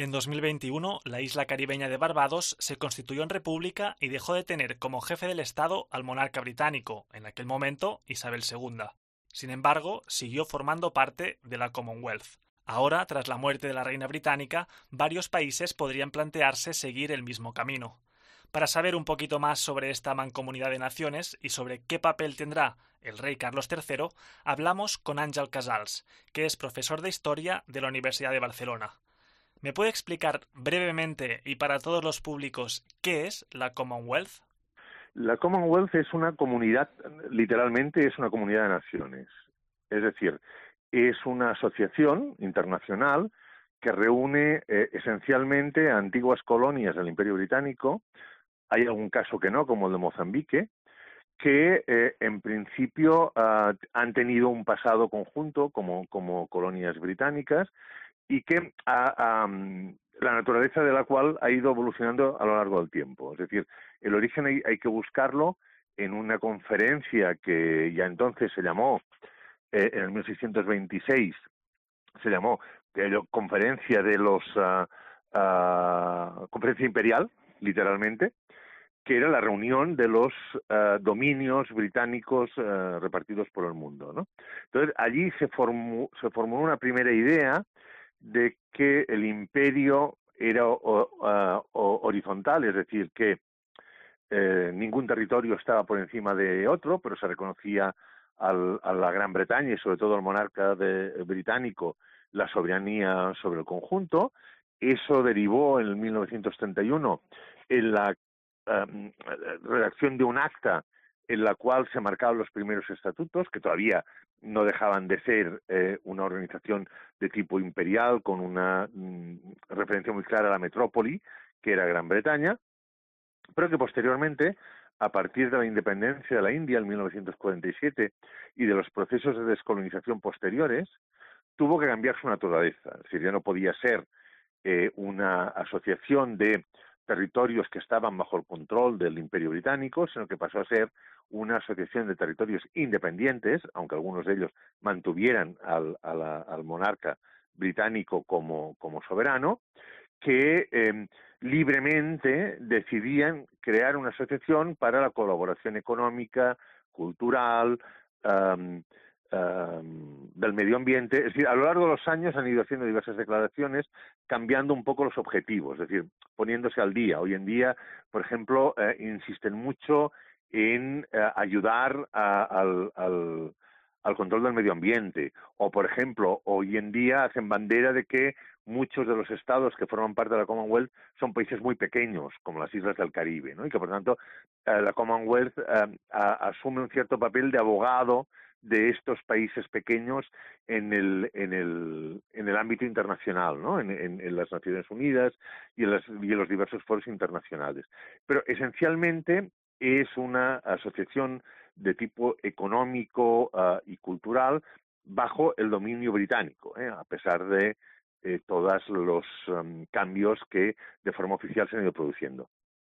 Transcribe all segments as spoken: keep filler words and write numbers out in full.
En dos mil veintiuno, la isla caribeña de Barbados se constituyó en república y dejó de tener como jefe del Estado al monarca británico, en aquel momento Isabel segunda. Sin embargo, siguió formando parte de la Commonwealth. Ahora, tras la muerte de la reina británica, varios países podrían plantearse seguir el mismo camino. Para saber un poquito más sobre esta mancomunidad de naciones y sobre qué papel tendrá el rey Carlos tercero, hablamos con Àngel Casals, que es profesor de Historia de la Universidad de Barcelona. ¿Me puede explicar brevemente y para todos los públicos qué es la Commonwealth? La Commonwealth es una comunidad, literalmente es una comunidad de naciones. Es decir, es una asociación internacional que reúne eh, esencialmente a antiguas colonias del Imperio Británico. Hay algún caso que no, como el de Mozambique, que eh, en principio uh, han tenido un pasado conjunto como, como colonias británicas y que a, a, la naturaleza de la cual ha ido evolucionando a lo largo del tiempo. Es decir, el origen hay, hay que buscarlo en una conferencia que ya entonces se llamó, eh, en el mil seiscientos veintiséis, se llamó eh, Conferencia de los uh, uh, Conferencia Imperial, literalmente, que era la reunión de los uh, dominios británicos uh, repartidos por el mundo, ¿no? Entonces, allí se formó, se formó una primera idea de que el imperio era o, uh, o, horizontal, es decir, que eh, ningún territorio estaba por encima de otro, pero se reconocía al, a la Gran Bretaña y sobre todo al monarca de, británico la soberanía sobre el conjunto. Eso derivó en el mil novecientos treinta y uno en la uh, redacción de un acta en la cual se marcaban los primeros estatutos, que todavía no dejaban de ser eh, una organización de tipo imperial con una mm, referencia muy clara a la metrópoli, que era Gran Bretaña, pero que posteriormente, a partir de la independencia de la India en mil novecientos cuarenta y siete y de los procesos de descolonización posteriores, tuvo que cambiar su naturaleza. Es decir, ya no podía ser eh, una asociación de territorios que estaban bajo el control del Imperio Británico, sino que pasó a ser una asociación de territorios independientes, aunque algunos de ellos mantuvieran al, a la, al monarca británico como, como soberano, que eh, libremente decidían crear una asociación para la colaboración económica, cultural, um, um, del medio ambiente. Es decir, a lo largo de los años han ido haciendo diversas declaraciones, cambiando un poco los objetivos, es decir, poniéndose al día. Hoy en día, por ejemplo, eh, insisten mucho en eh, ayudar a, al, al, al control del medio ambiente. O, por ejemplo, hoy en día hacen bandera de que muchos de los estados que forman parte de la Commonwealth son países muy pequeños, como las islas del Caribe, ¿no? Y que, por tanto, eh, la Commonwealth eh, a, asume un cierto papel de abogado de estos países pequeños en el, en el, en el ámbito internacional, ¿no? En, en, en las Naciones Unidas y en, las, y en los diversos foros internacionales. Pero, esencialmente, es una asociación de tipo económico uh, y cultural bajo el dominio británico, ¿eh? A pesar de eh, todos los um, cambios que de forma oficial se han ido produciendo.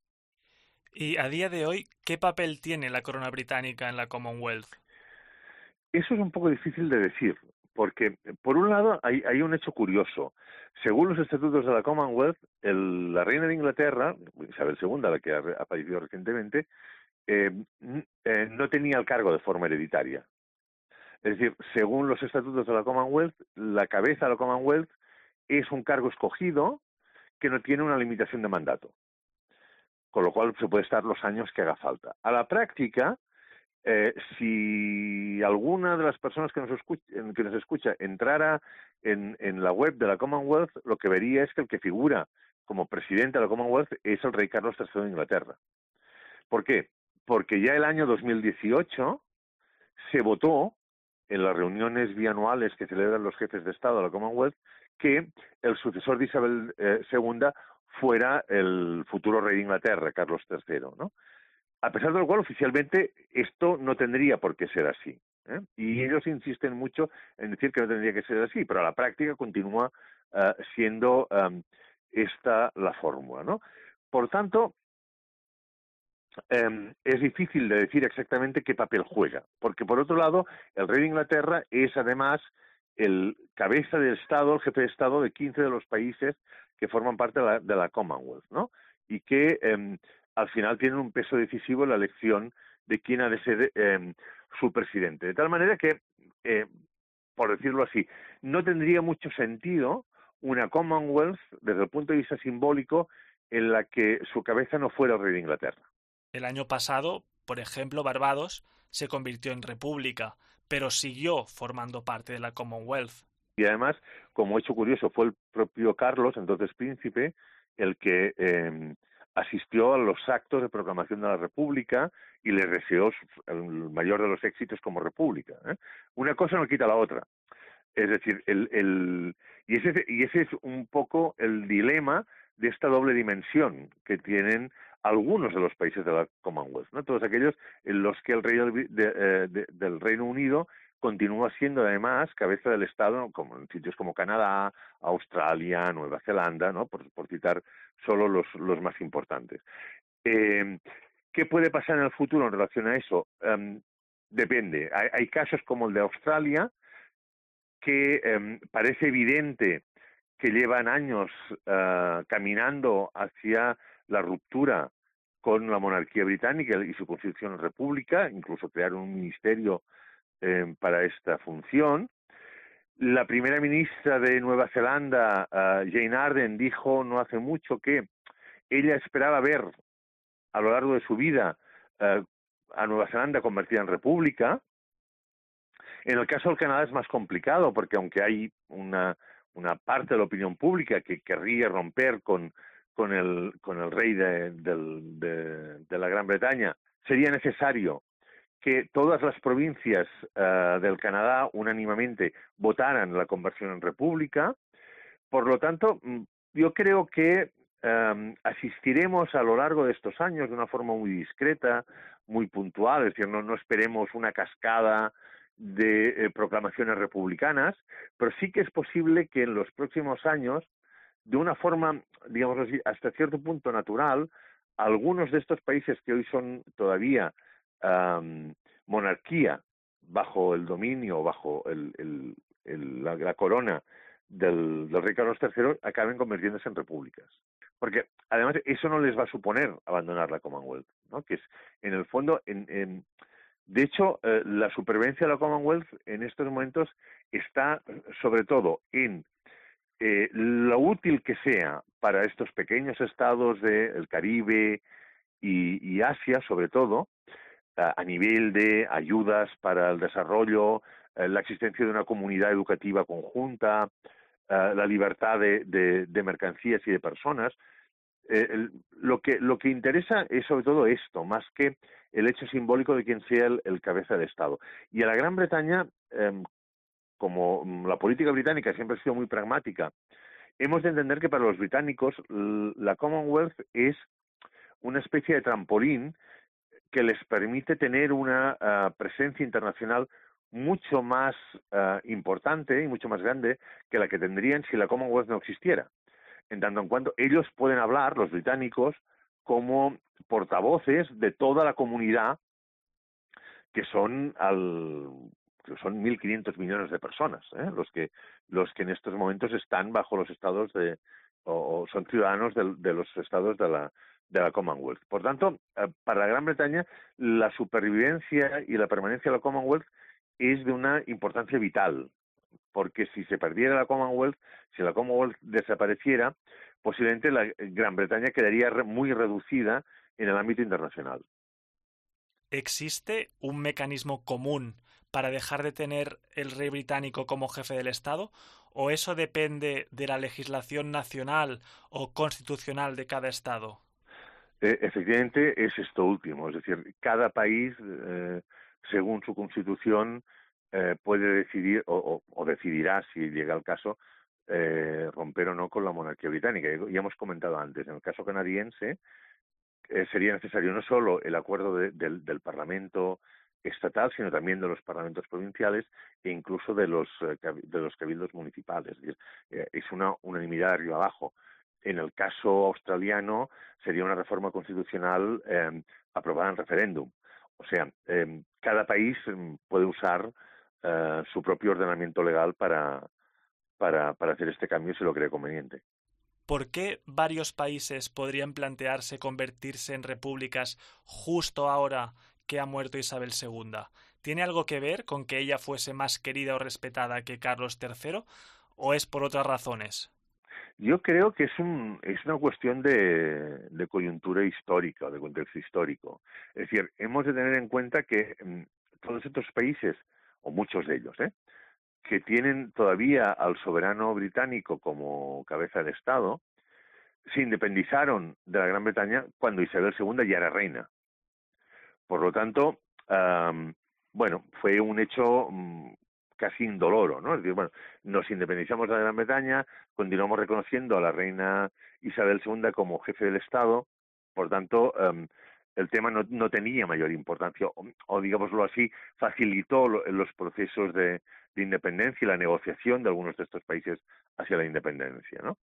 Y a día de hoy, ¿qué papel tiene la corona británica en la Commonwealth? Eso es un poco difícil de decir, porque por un lado hay, hay un hecho curioso. Según los estatutos de la Commonwealth, el, la reina de Inglaterra, Isabel segunda, la que ha, ha fallecido recientemente, eh, eh, no tenía el cargo de forma hereditaria. Es decir, según los estatutos de la Commonwealth, la cabeza de la Commonwealth es un cargo escogido que no tiene una limitación de mandato, con lo cual se puede estar los años que haga falta. A la práctica, eh, si alguna de las personas que nos escucha, que nos escucha entrara en, en la web de la Commonwealth, lo que vería es que el que figura como presidente de la Commonwealth es el rey Carlos tercero de Inglaterra. ¿Por qué? Porque ya el año dos mil dieciocho se votó en las reuniones bianuales que celebran los jefes de Estado de la Commonwealth que el sucesor de Isabel eh, segunda fuera el futuro rey de Inglaterra, Carlos tercero, ¿no? A pesar de lo cual, oficialmente, esto no tendría por qué ser así, ¿eh? Y ellos insisten mucho en decir que no tendría que ser así, pero a la práctica continúa uh, siendo um, esta la fórmula, ¿no? Por tanto, Eh, es difícil de decir exactamente qué papel juega, porque por otro lado, el rey de Inglaterra es además el cabeza del Estado, el jefe de Estado de quince de los países que forman parte de la, de la Commonwealth, ¿no? Y que eh, al final tienen un peso decisivo en la elección de quién ha de ser eh, su presidente. De tal manera que, eh, por decirlo así, no tendría mucho sentido una Commonwealth desde el punto de vista simbólico en la que su cabeza no fuera el rey de Inglaterra. El año pasado, por ejemplo, Barbados se convirtió en república, pero siguió formando parte de la Commonwealth. Y además, como hecho curioso, fue el propio Carlos, entonces príncipe, el que eh, asistió a los actos de proclamación de la República y le deseó el mayor de los éxitos como república, ¿eh? Una cosa no quita la otra. Es decir, el, el, y, ese, y ese es un poco el dilema de esta doble dimensión que tienen algunos de los países de la Commonwealth, ¿no? Todos aquellos en los que el rey del, de, de, del Reino Unido continúa siendo además cabeza del Estado, como en sitios como Canadá, Australia, Nueva Zelanda, ¿no? Por, por citar solo los, los más importantes. Eh, ¿Qué puede pasar en el futuro en relación a eso? Um, depende. Hay, hay casos como el de Australia, que eh, parece evidente que llevan años uh, caminando hacia la ruptura con la monarquía británica y su constitución en república, incluso crearon un ministerio eh, para esta función. La primera ministra de Nueva Zelanda, uh, Jane Arden, dijo no hace mucho que ella esperaba ver a lo largo de su vida uh, a Nueva Zelanda convertida en república. En el caso del Canadá es más complicado porque aunque hay una, una parte de la opinión pública que querría romper con, con, el, con el rey de, de, de, de la Gran Bretaña, sería necesario que todas las provincias uh, del Canadá unánimemente votaran la conversión en república. Por lo tanto, yo creo que um, asistiremos a lo largo de estos años de una forma muy discreta, muy puntual, es decir, no, no esperemos una cascada de eh, proclamaciones republicanas, pero sí que es posible que en los próximos años, de una forma, digamos así, hasta cierto punto natural, algunos de estos países que hoy son todavía um, monarquía bajo el dominio, bajo el, el, el, la, la corona del, del rey Carlos tercero, acaben convirtiéndose en repúblicas. Porque además eso no les va a suponer abandonar la Commonwealth, ¿no? Que es, en el fondo, en, en de hecho, eh, la supervivencia de la Commonwealth en estos momentos está sobre todo en eh, lo útil que sea para estos pequeños estados del Caribe y, y Asia, sobre todo, a, a nivel de ayudas para el desarrollo, eh, la existencia de una comunidad educativa conjunta, eh, la libertad de, de, de mercancías y de personas. Eh, el, lo que lo que interesa es sobre todo esto, más que el hecho simbólico de quien sea el, el cabeza de Estado. Y a la Gran Bretaña, eh, como la política británica siempre ha sido muy pragmática, hemos de entender que para los británicos la Commonwealth es una especie de trampolín que les permite tener una uh, presencia internacional mucho más uh, importante y mucho más grande que la que tendrían si la Commonwealth no existiera. En tanto en cuanto ellos pueden hablar, los británicos, como portavoces de toda la comunidad, que son al que son mil quinientos millones de personas, ¿eh? los que los que en estos momentos están bajo los estados de o, o son ciudadanos de, de los estados de la de la Commonwealth. Por tanto, eh, para la Gran Bretaña la supervivencia y la permanencia de la Commonwealth es de una importancia vital, porque si se perdiera la Commonwealth, si la Commonwealth desapareciera, posiblemente la Gran Bretaña quedaría muy reducida en el ámbito internacional. ¿Existe un mecanismo común para dejar de tener el rey británico como jefe del Estado? ¿O eso depende de la legislación nacional o constitucional de cada Estado? Eh, efectivamente es esto último, es decir, cada país, eh, según su constitución, eh, puede decidir o, o, o decidirá, si llega el caso, eh, romper o no con la monarquía británica. Ya hemos comentado antes, en el caso canadiense, eh, sería necesario no solo el acuerdo de, del, del Parlamento estatal, sino también de los parlamentos provinciales e incluso de los, eh, de los cabildos municipales. Es decir, eh, es una unanimidad de arriba abajo. En el caso australiano sería una reforma constitucional eh, aprobada en referéndum. O sea, eh, cada país puede usar uh, su propio ordenamiento legal para, para, para hacer este cambio si lo cree conveniente. ¿Por qué varios países podrían plantearse convertirse en repúblicas justo ahora que ha muerto Isabel segunda? ¿Tiene algo que ver con que ella fuese más querida o respetada que Carlos tercero o es por otras razones? Yo creo que es, un, es una cuestión de, de coyuntura histórica, de contexto histórico. Es decir, hemos de tener en cuenta que mmm, todos estos países, o muchos de ellos, ¿eh? que tienen todavía al soberano británico como cabeza de Estado, se independizaron de la Gran Bretaña cuando Isabel segunda ya era reina. Por lo tanto, um, bueno, fue un hecho um, casi indoloro, ¿no? Es decir, bueno, nos independizamos de la Gran Bretaña, continuamos reconociendo a la reina Isabel segunda como jefe del Estado, por tanto, um, el tema no, no tenía mayor importancia, o, o digámoslo así, facilitó lo, los procesos de, de independencia y la negociación de algunos de estos países hacia la independencia, ¿no?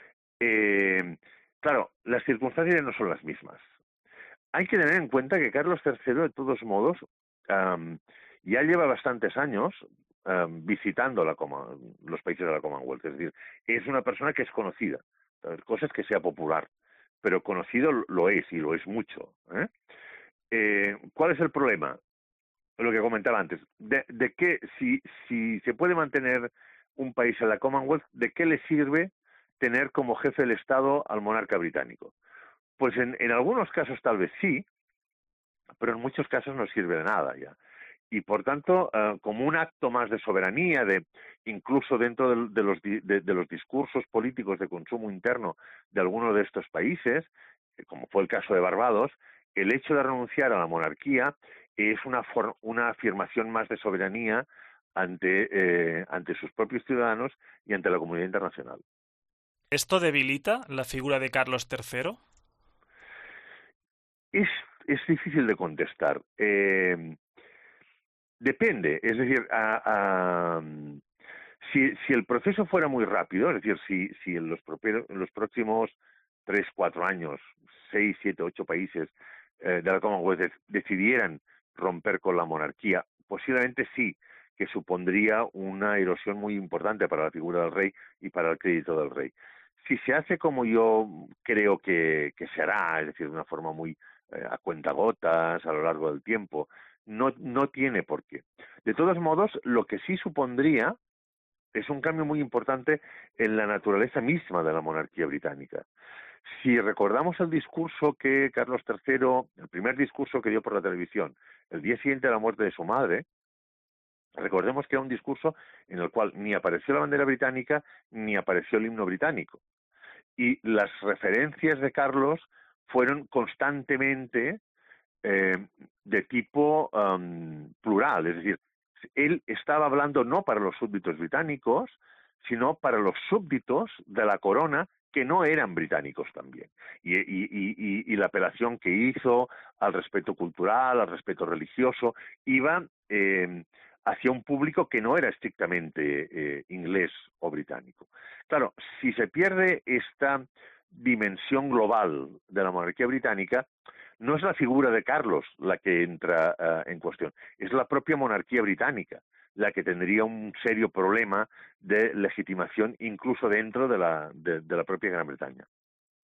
Eh, claro, las circunstancias no son las mismas. Hay que tener en cuenta que Carlos tercero, de todos modos, um, ya lleva bastantes años um, visitando la los países de la Commonwealth. Es decir, es una persona que es conocida. Cosas que sea popular, pero conocido lo es, y lo es mucho. ¿eh? Eh, ¿Cuál es el problema? Lo que comentaba antes. De, de que si, si se puede mantener un país en la Commonwealth, ¿de qué le sirve tener como jefe del Estado al monarca británico? Pues en, en algunos casos tal vez sí, pero en muchos casos no sirve de nada ya. Y por tanto, uh, como un acto más de soberanía, de incluso dentro de, de, los, de, de los discursos políticos de consumo interno de algunos de estos países, como fue el caso de Barbados, el hecho de renunciar a la monarquía es una, for, una afirmación más de soberanía ante, eh, ante sus propios ciudadanos y ante la comunidad internacional. ¿Esto debilita la figura de Carlos tercero? Es, es difícil de contestar. Eh, depende, es decir, a, a, si, si el proceso fuera muy rápido, es decir, si, si en, los propios, en los próximos tres, cuatro años, seis, siete, ocho países eh, de la Commonwealth decidieran romper con la monarquía, posiblemente sí, que supondría una erosión muy importante para la figura del rey y para el crédito del rey. Si se hace como yo creo que, que se hará, es decir, de una forma muy eh, a cuentagotas a lo largo del tiempo, no, no tiene por qué. De todos modos, lo que sí supondría es un cambio muy importante en la naturaleza misma de la monarquía británica. Si recordamos el discurso que Carlos tercero, el primer discurso que dio por la televisión, el día siguiente de la muerte de su madre, recordemos que era un discurso en el cual ni apareció la bandera británica ni apareció el himno británico. Y las referencias de Carlos fueron constantemente eh, de tipo um, plural, es decir, él estaba hablando no para los súbditos británicos, sino para los súbditos de la corona que no eran británicos también. Y, y, y, y la apelación que hizo al respeto cultural, al respeto religioso, iba eh, hacia un público que no era estrictamente eh, inglés o británico. Claro, si se pierde esta dimensión global de la monarquía británica, no es la figura de Carlos la que entra uh, en cuestión, es la propia monarquía británica la que tendría un serio problema de legitimación incluso dentro de la, de, de la propia Gran Bretaña.